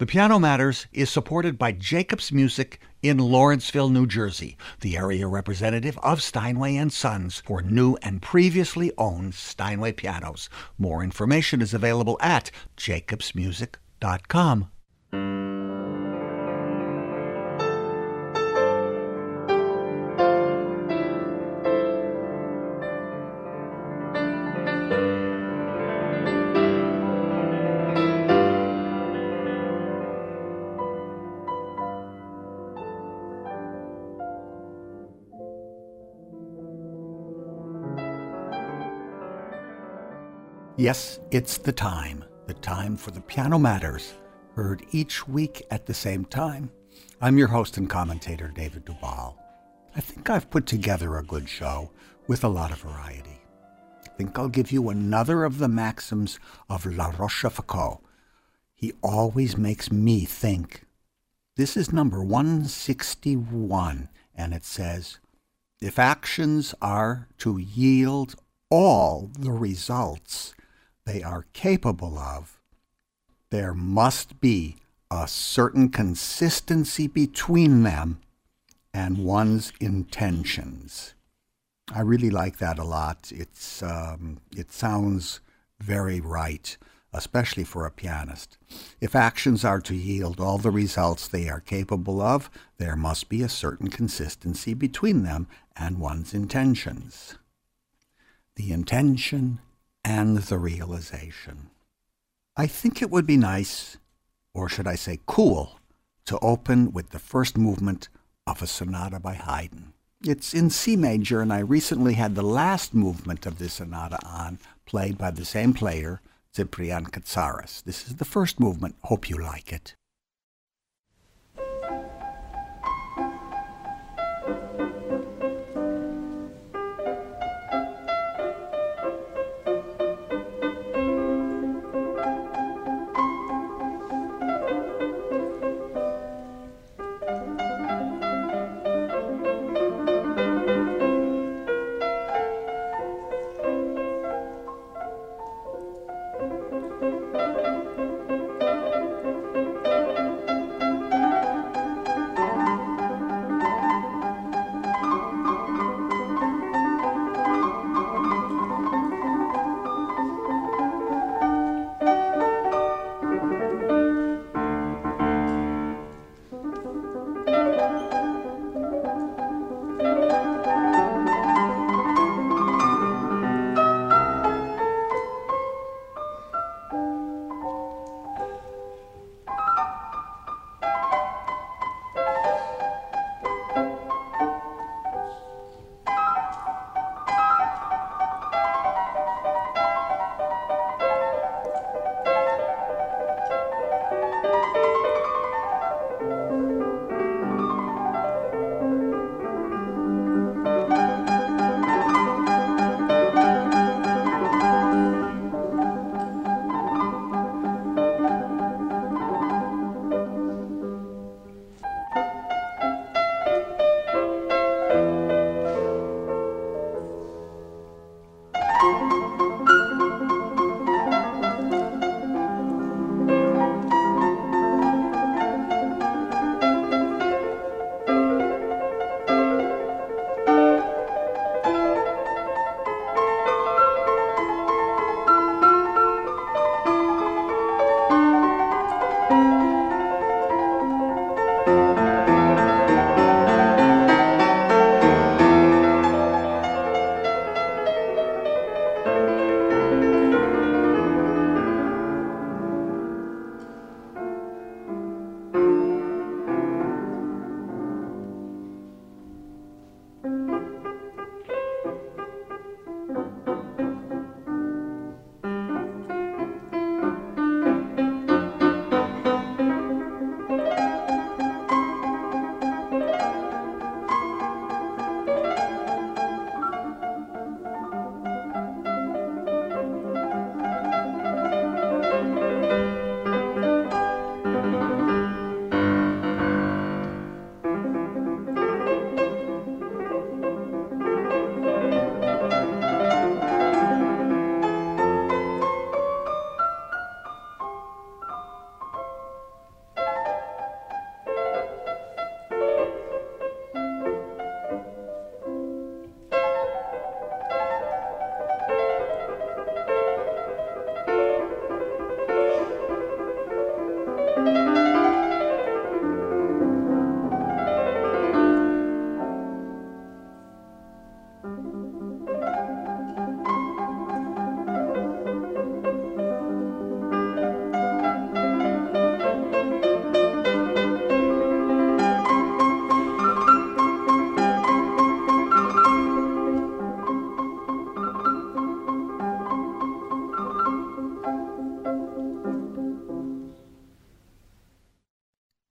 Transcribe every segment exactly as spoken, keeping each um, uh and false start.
The Piano Matters is supported by Jacobs Music in Lawrenceville, New Jersey, the area representative of Steinway and Sons for new and previously owned Steinway pianos. More information is available at jacobs music dot com. Yes, it's the time, the time for the Piano Matters, heard each week at the same time. I'm your host and commentator, David Duval. I think I've put together a good show with a lot of variety. I think I'll give you another of the maxims of La Rochefoucauld. He always makes me think. This is number one sixty-one, and it says, if actions are to yield all the results they are capable of, there must be a certain consistency between them and one's intentions. I really like that a lot. It's um, it sounds very right, especially for a pianist. If actions are to yield all the results they are capable of, there must be a certain consistency between them and one's intentions. The intention and the realization. I think it would be nice, or should I say cool, to open with the first movement of a sonata by Haydn. It's in C major, and I recently had the last movement of this sonata on, played by the same player, Cyprian Katsaris. This is the first movement. Hope you like it.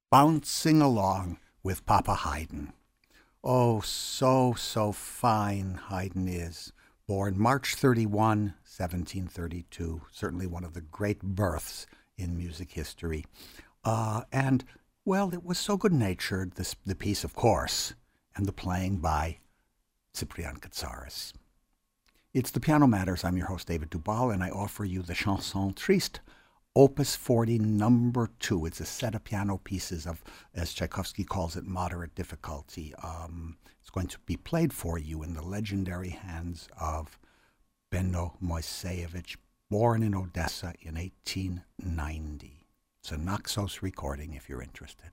Bouncing Along with Papa Haydn. Oh, so, so fine Haydn is. Born March thirty-first, seventeen thirty-two, certainly one of the great births in music history. Uh, and, well, it was so good-natured, this, the piece, of course, and the playing by Cyprian Katsaris. It's The Piano Matters. I'm your host, David Dubal, and I offer you the Chanson Triste, Opus forty, number two. It's a set of piano pieces of, as Tchaikovsky calls it, moderate difficulty. Um, it's going to be played for you in the legendary hands of Benno Moiseyevich, born in Odessa in eighteen ninety. It's a Naxos recording if you're interested.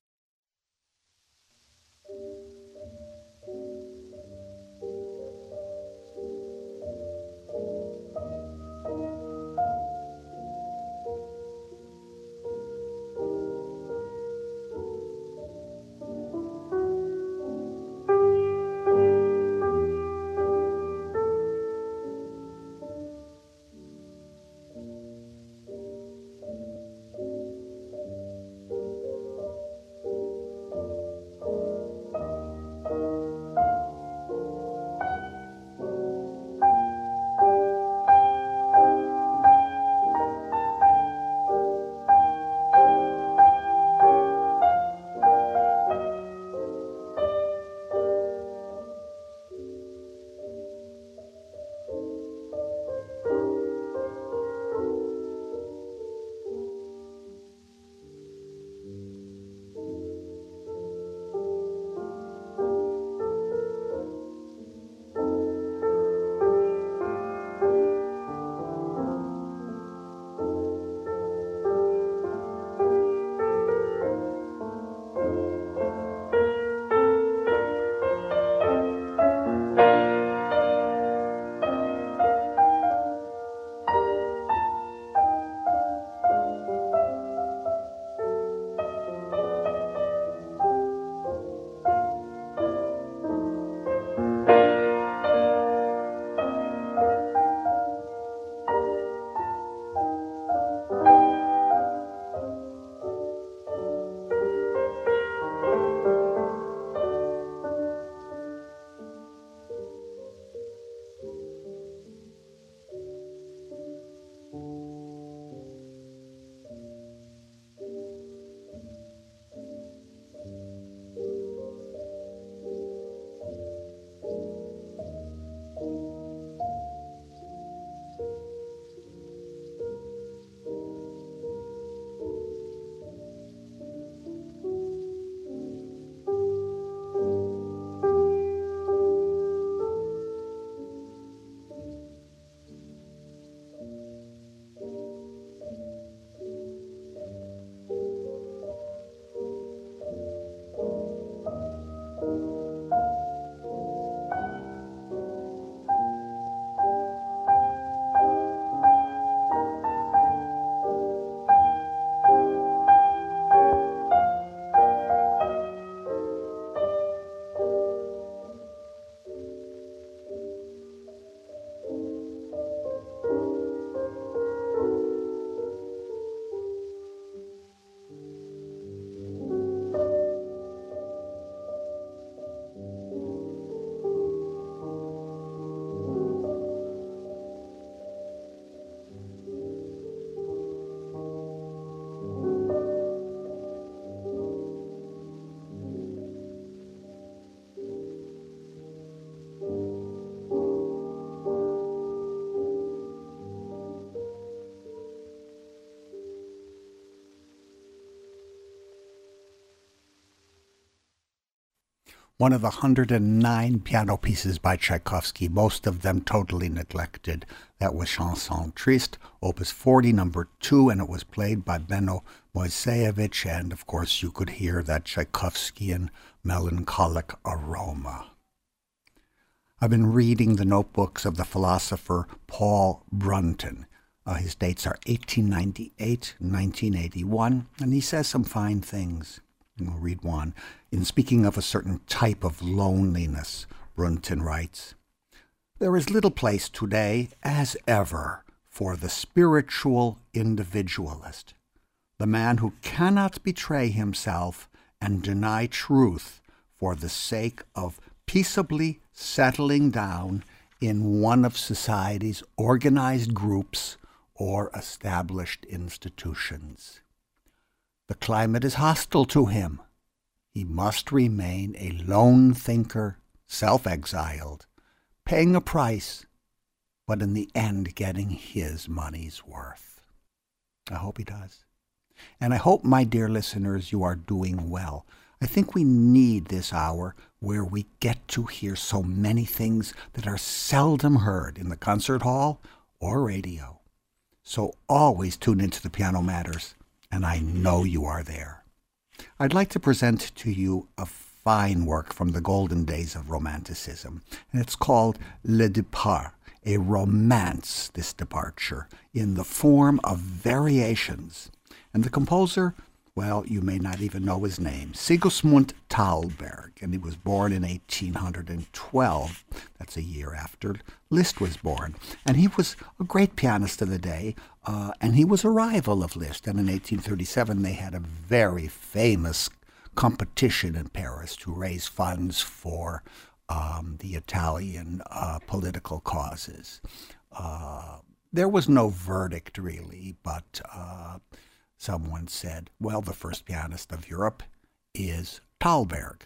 One of the one hundred nine piano pieces by Tchaikovsky, most of them totally neglected. That was Chanson Triste, Opus forty, number two, and it was played by Benno Moiseyevich, and of course you could hear that Tchaikovskyan melancholic aroma. I've been reading the notebooks of the philosopher Paul Brunton. Uh, his dates are eighteen ninety-eight, nineteen eighty-one, and he says some fine things. And we'll read one. In speaking of a certain type of loneliness, Brunton writes, "There is little place today, as ever, for the spiritual individualist. the man who cannot betray himself and deny truth for the sake of peaceably settling down in one of society's organized groups or established institutions. The climate is hostile to him. He must remain a lone thinker, self-exiled, paying a price, but in the end getting his money's worth. I hope he does. And I hope, my dear listeners, you are doing well. I think we need this hour where we get to hear so many things that are seldom heard in the concert hall or radio. So always tune into the Piano Matters, and I know you are there. I'd like to present to you a fine work from the golden days of Romanticism, and it's called Le Départ, a romance, this departure, in the form of variations. And the composer, well, you may not even know his name, Sigismund Thalberg, and he was born in eighteen twelve. That's a year after Liszt was born. And he was a great pianist of the day, uh, and he was a rival of Liszt. And in eighteen thirty-seven, they had a very famous competition in Paris to raise funds for um, the Italian uh, political causes. Uh, there was no verdict, really, but Uh, someone said, well, the first pianist of Europe is Thalberg,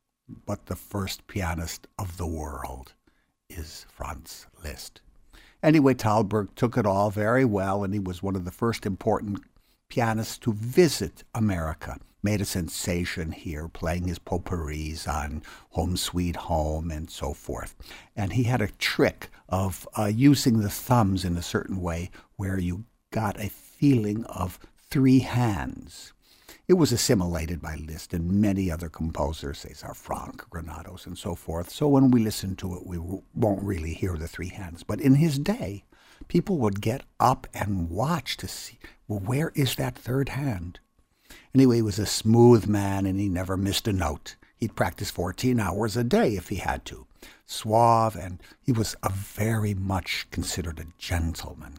but the first pianist of the world is Franz Liszt. Anyway, Thalberg took it all very well, and he was one of the first important pianists to visit America. Made a sensation here, playing his potpourris on Home Sweet Home and so forth. And he had a trick of uh, using the thumbs in a certain way where you got a feeling of three hands. It was assimilated by Liszt and many other composers, César Franck, Granados, and so forth. So when we listen to it, we won't really hear the three hands. But in his day, people would get up and watch to see, well, where is that third hand? Anyway, he was a smooth man, and he never missed a note. He'd practice fourteen hours a day if he had to. Suave, and he was a very much considered a gentleman.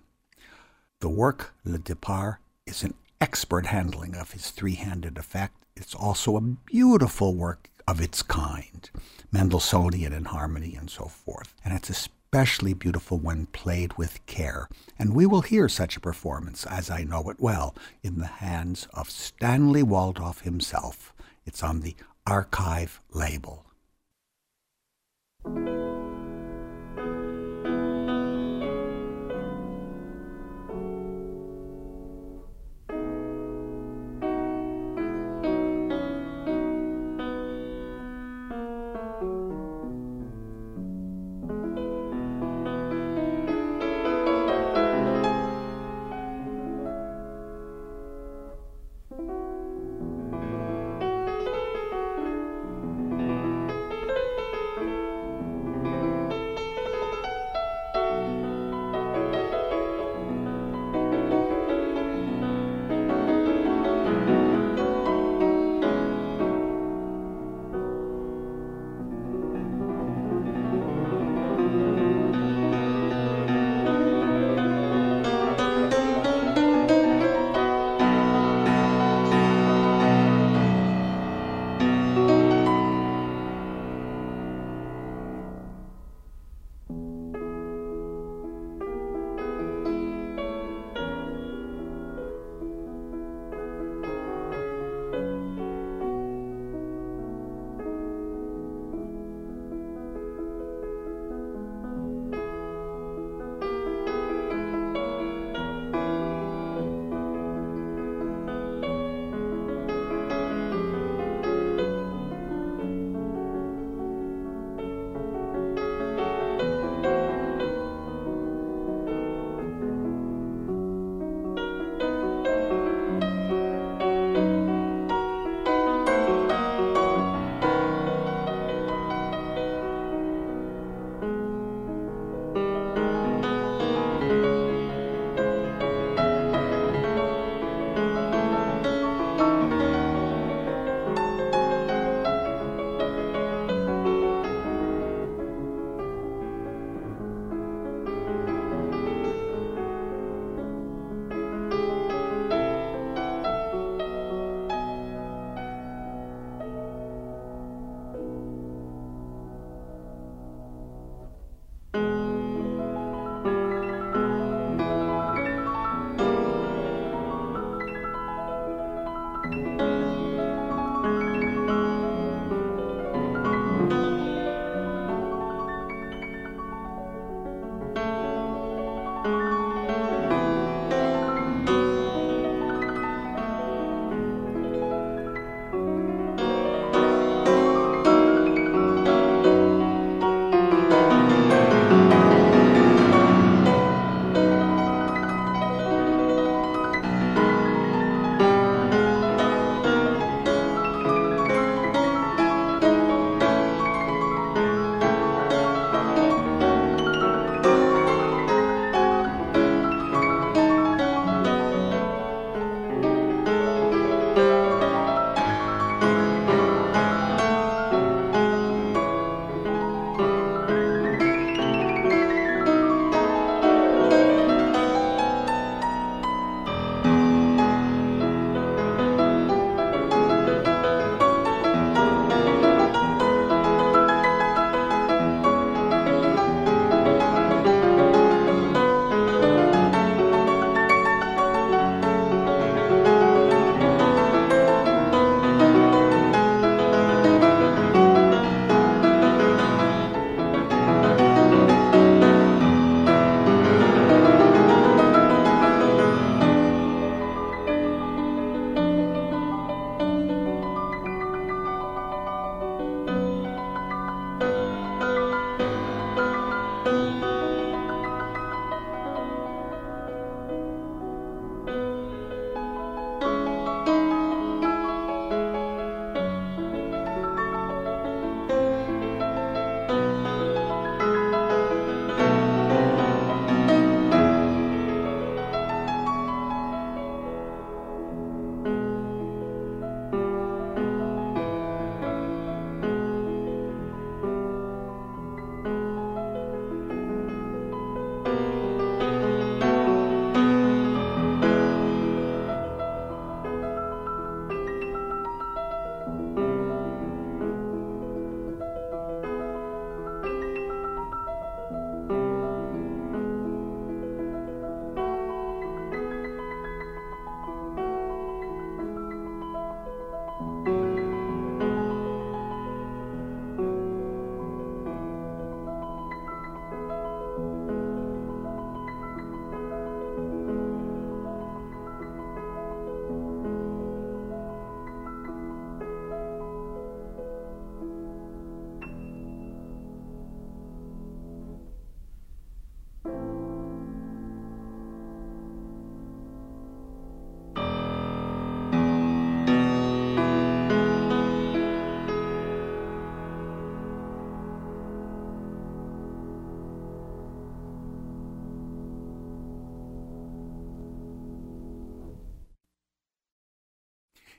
The work, Le Départ, is an expert handling of his three-handed effect. It's also a beautiful work of its kind, Mendelssohnian in harmony and so forth. And it's especially beautiful when played with care. And we will hear such a performance, as I know it well, in the hands of Stanley Waldorf himself. It's on the Archive label.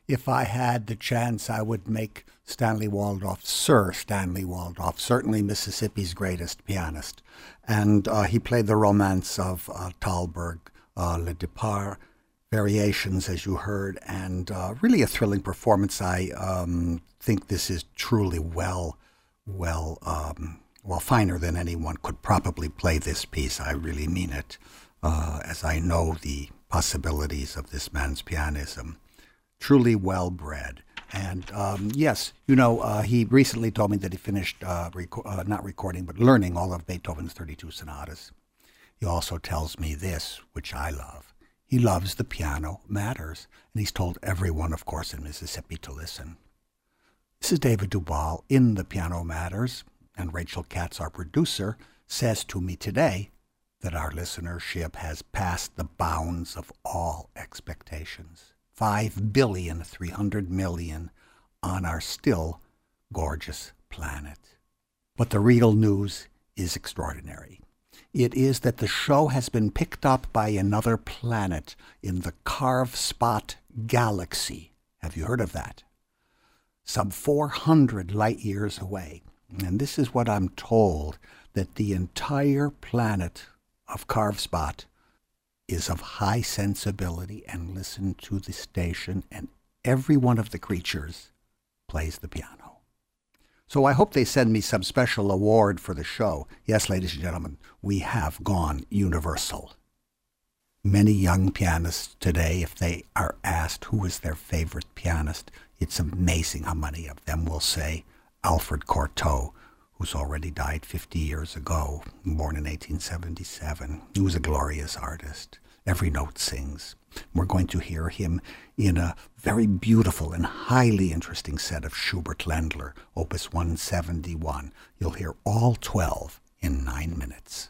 If I had the chance, I would make Stanley Waldorf Sir Stanley Waldorf, certainly Mississippi's greatest pianist. And uh, he played the romance of uh, Thalberg, uh, Le Départ, variations, as you heard, and uh, really a thrilling performance. I um, think this is truly well, well, um, well, finer than anyone could probably play this piece. I really mean it, uh, as I know the possibilities of this man's pianism. Truly well-bred. And um, yes, you know, uh, he recently told me that he finished, uh, rec- uh, not recording, but learning all of Beethoven's thirty-two sonatas. He also tells me this, which I love. He loves The Piano Matters, and he's told everyone, of course, in Mississippi to listen. This is David Duvall in The Piano Matters, and Rachel Katz, our producer, says to me today that our listenership has passed the bounds of all expectations. Five billion, three hundred million on our still gorgeous planet. But the real news is extraordinary. It is that the show has been picked up by another planet in the Carve Spot Galaxy. Have you heard of that? Some four hundred light years away. And this is what I'm told, that the entire planet of Carve Spot is of high sensibility, and listen to the station, and every one of the creatures plays the piano. So I hope they send me some special award for the show. Yes, ladies and gentlemen, we have gone universal. Many young pianists today, if they are asked who is their favorite pianist, it's amazing how many of them will say Alfred Cortot, who's already died fifty years ago, born in eighteen seventy-seven. He was a glorious artist. Every note sings. We're going to hear him in a very beautiful and highly interesting set of Schubert-Ländler, Opus one seventy-one. You'll hear all twelve in nine minutes.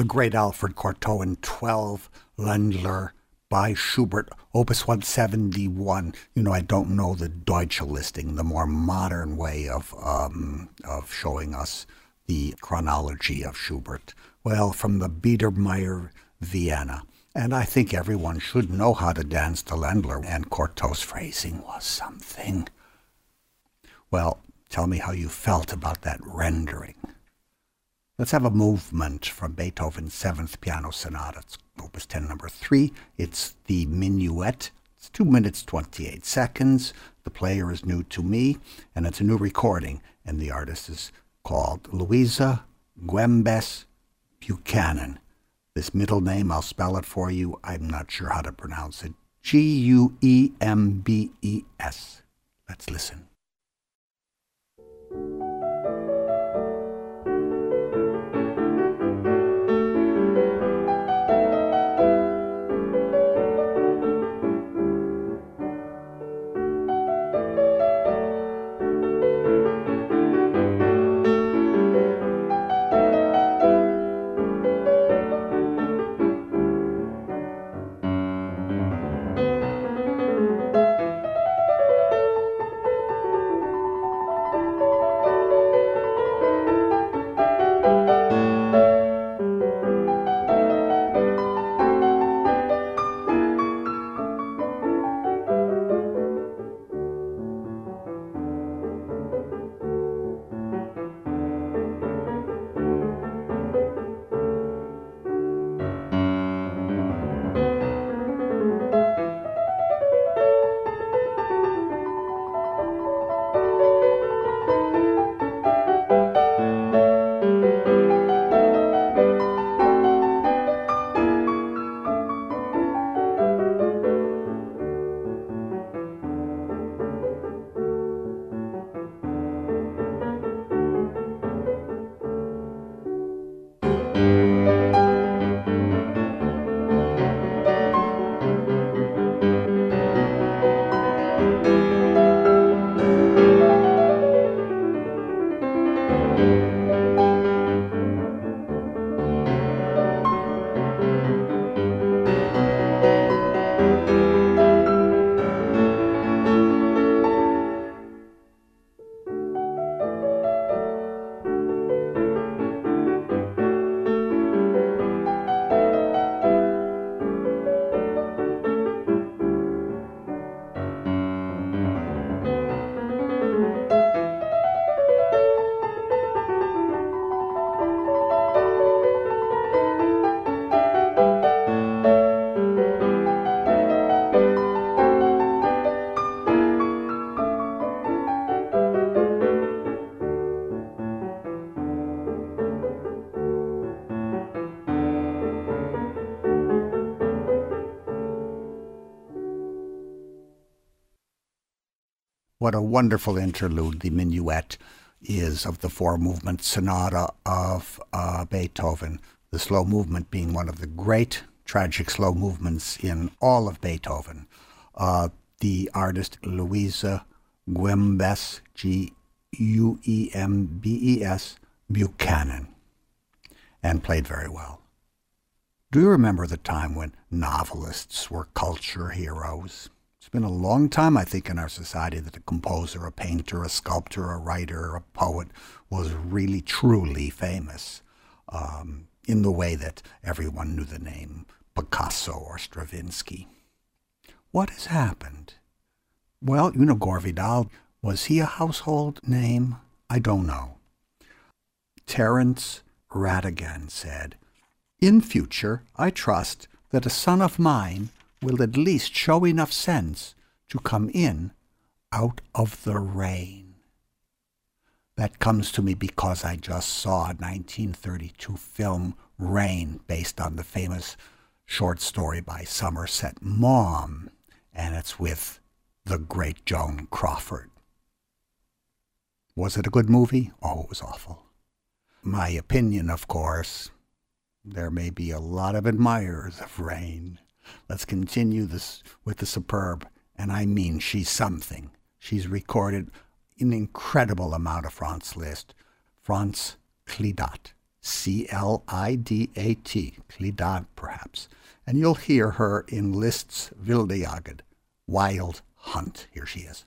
the great Alfred Cortot in twelve, Ländler by Schubert, Opus one seventy-one. You know, I don't know the Deutsche listing, the more modern way of um, of showing us the chronology of Schubert. Well, from the Biedermeier Vienna. And I think everyone should know how to dance to Ländler, and Cortot's phrasing was something. Well, tell me how you felt about that rendering. Let's have a movement from Beethoven's Seventh Piano Sonata. It's Opus ten, number three. It's the Minuet. It's two minutes, twenty-eight seconds. The player is new to me, and it's a new recording, and the artist is called Louisa Guembes Buchanan. This middle name, I'll spell it for you. I'm not sure how to pronounce it. G U E M B E S. Let's listen. What a wonderful interlude the Minuet is of the four-movement sonata of uh, Beethoven, the slow movement being one of the great tragic slow movements in all of Beethoven. Uh, the artist Louisa Guembes, G U E M B E S, Buchanan, and played very well. Do you remember the time when novelists were culture heroes? It's been a long time, I think, in our society that a composer, a painter, a sculptor, a writer, a poet was really, truly famous um, in the way that everyone knew the name Picasso or Stravinsky. What has happened? Well, you know, Gore Vidal, was he a household name? I don't know. Terence Rattigan said, "In future, I trust that a son of mine will at least show enough sense to come in out of the rain." That comes to me because I just saw a nineteen thirty-two film, Rain, based on the famous short story by Somerset Maugham, and it's with the great Joan Crawford. Was it a good movie? Oh, it was awful. My opinion, of course, there may be a lot of admirers of Rain. Let's continue this with the superb, and I mean she's something. She's recorded an incredible amount of Franz Liszt. Franz Kleidat, C L I D A T, Clidat perhaps, and you'll hear her in Liszt's Wilde Jagd, Wild Hunt. Here she is.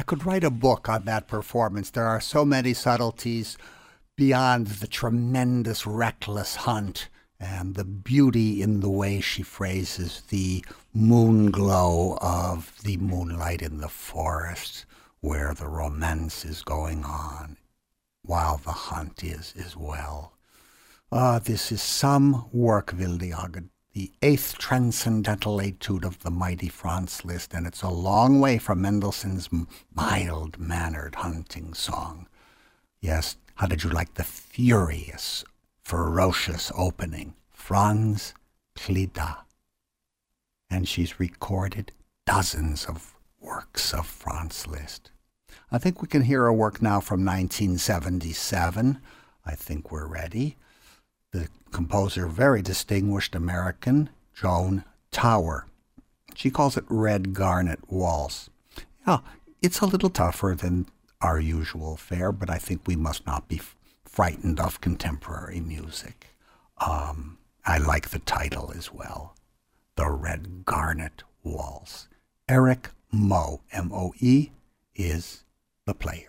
could write a book on that performance. There are so many subtleties beyond the tremendous reckless hunt and the beauty in the way she phrases the moon glow of the moonlight in the forest where the romance is going on while the hunt is as well. Ah, this is some work, Wildjagd, the eighth transcendental etude of the mighty Franz Liszt, and it's a long way from Mendelssohn's mild-mannered hunting song. Yes, how did you like the furious, ferocious opening? Franz Klida. And she's recorded dozens of works of Franz Liszt. I think we can hear a work now from nineteen seventy-seven. I think we're ready. The composer, very distinguished American, Joan Tower. She calls it Red Garnet Waltz. Yeah, it's a little tougher than our usual fare, but I think we must not be f- frightened of contemporary music. Um, I like the title as well, The Red Garnet Waltz. Eric Moe, M O E, is the player.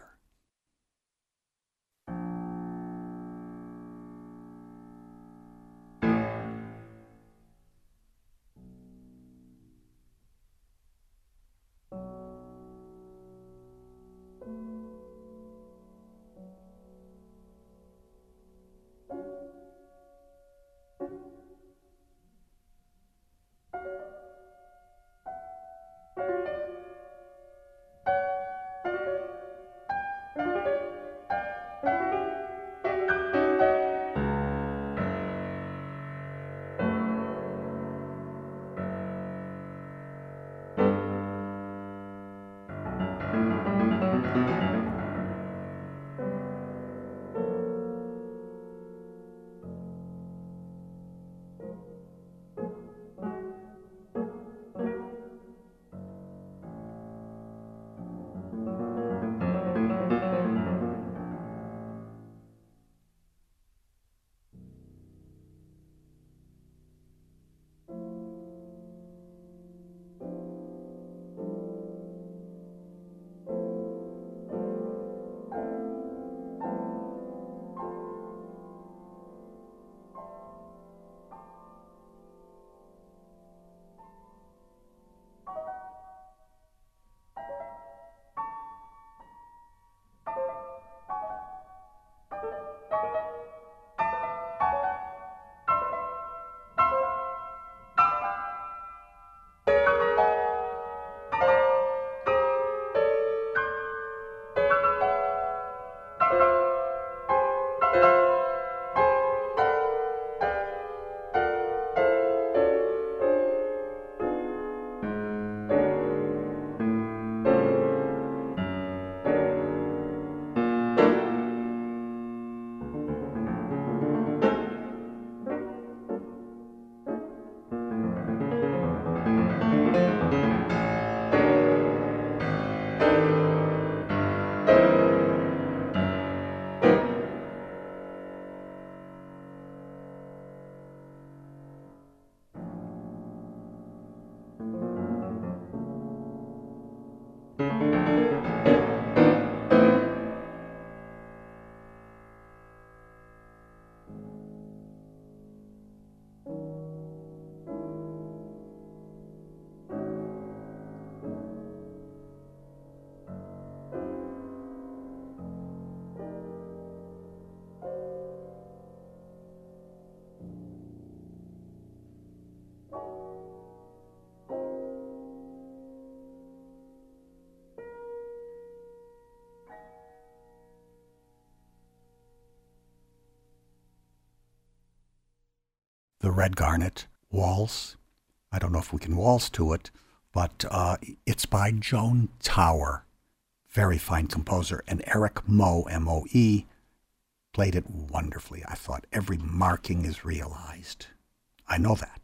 The Red Garnet Waltz. I don't know if we can waltz to it, but uh, it's by Joan Tower, very fine composer, and Eric Moe, M O E, played it wonderfully. I thought every marking is realized. I know that.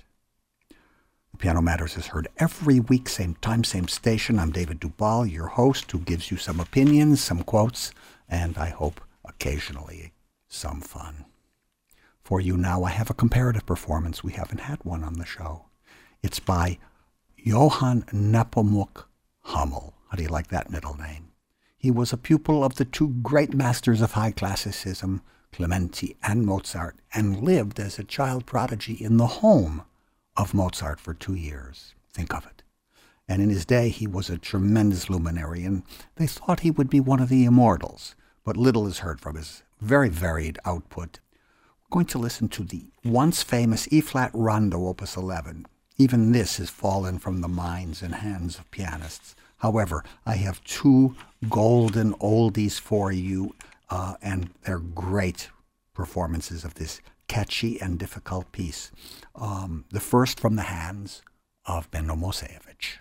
The Piano Matters is heard every week, same time, same station. I'm David Duvall, your host, who gives you some opinions, some quotes, and I hope occasionally some fun. For you now, I have a comparative performance. We haven't had one on the show. It's by Johann Nepomuk Hummel. How do you like that middle name? He was a pupil of the two great masters of high classicism, Clementi and Mozart, and lived as a child prodigy in the home of Mozart for two years. Think of it. And in his day, he was a tremendous luminary, and they thought he would be one of the immortals. But little is heard from his very varied output. We're going to listen to the once famous E-flat Rondo, Opus eleven. Even this has fallen from the minds and hands of pianists. However, I have two golden oldies for you, uh, and they're great performances of this catchy and difficult piece. Um, the first from the hands of Benno Mosevich.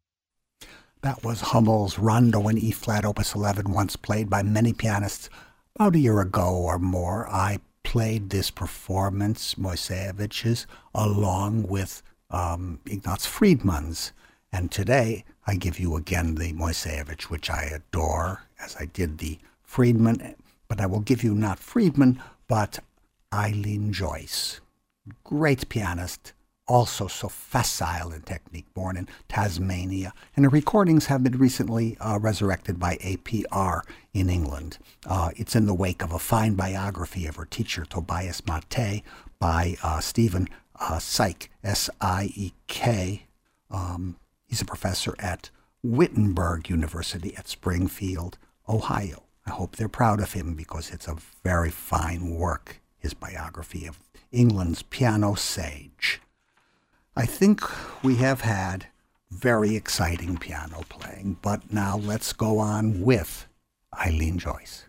That was Hummel's Rondo in E-flat Opus eleven, once played by many pianists. about a year ago or more, I played this performance, Moiseevich's, along with um, Ignaz Friedman's. And today I give you again the Moiseevich, which I adore, as I did the Friedman. But I will give you not Friedman, but Eileen Joyce. Great pianist, also so facile in technique, born in Tasmania. And her recordings have been recently uh, resurrected by A P R in England. Uh, it's in the wake of a fine biography of her teacher, Tobias Mate, by uh, Stephen uh, Syke, S I E K. Um, he's a professor at Wittenberg University at Springfield, Ohio. I hope they're proud of him because it's a very fine work, his biography of England's piano sage. I think we have had very exciting piano playing, but now let's go on with Eileen Joyce.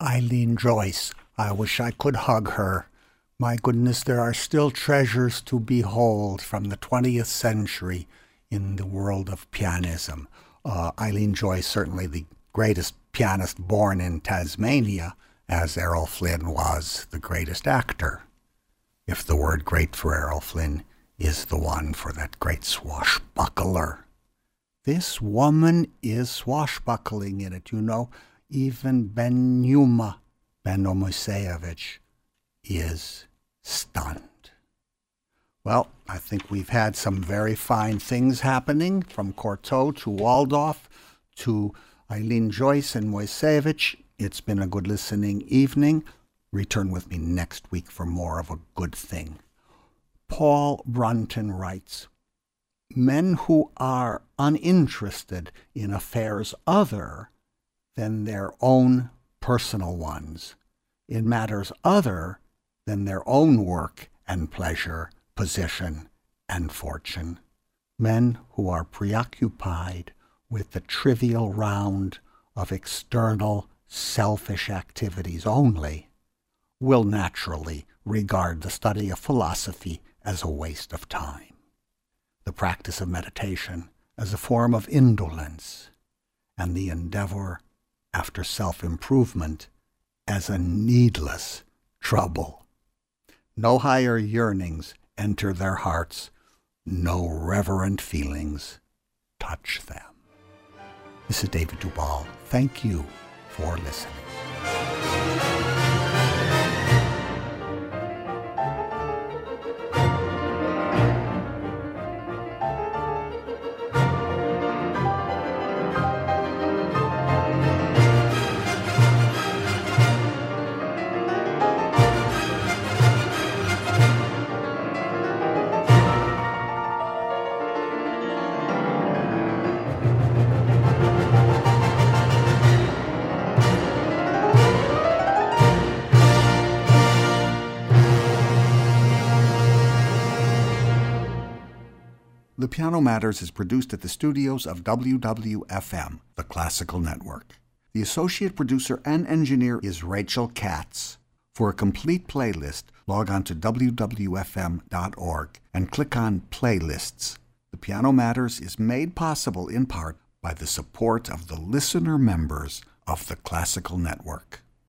Eileen Joyce. I wish I could hug her. My goodness, there are still treasures to behold from the twentieth century in the world of pianism. Uh, Eileen Joyce, certainly the greatest pianist born in Tasmania, as Errol Flynn was the greatest actor. If the word great for Errol Flynn is the one for that great swashbuckler. This woman is swashbuckling in it, you know. Even Ben-Numa, Beno Moiseiwitsch, is stunned. Well, I think we've had some very fine things happening, from Cortot to Waldorf to Eileen Joyce and Moiseiwitsch. It's been a good listening evening. Return with me next week for more of a good thing. Paul Brunton writes, men who are uninterested in affairs other than their own personal ones, in matters other than their own work and pleasure, position and fortune, men who are preoccupied with the trivial round of external selfish activities only, will naturally regard the study of philosophy as a waste of time, the practice of meditation as a form of indolence, and the endeavor after self-improvement as a needless trouble. No higher yearnings enter their hearts, no reverent feelings touch them. This is David Duvall. Thank you for listening. The Piano Matters is produced at the studios of W W F M, the Classical Network. The associate producer and engineer is Rachel Katz. For a complete playlist, log on to W W F M dot org and click on Playlists. The Piano Matters is made possible in part by the support of the listener members of the Classical Network.